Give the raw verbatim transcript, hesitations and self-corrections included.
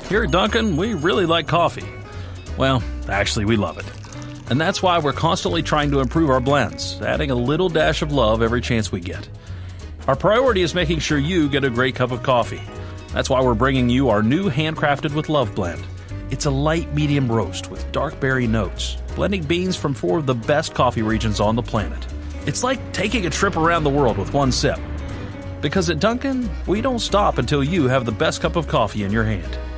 Here at Dunkin', we really like coffee. Well, actually, we love it. And that's why we're constantly trying to improve our blends, adding a little dash of love every chance we get. Our priority is making sure you get a great cup of coffee. That's why we're bringing you our new Handcrafted with Love blend. It's a light medium roast with dark berry notes, blending beans from four of the best coffee regions on the planet. It's like taking a trip around the world with one sip. Because at Dunkin', we don't stop until you have the best cup of coffee in your hand.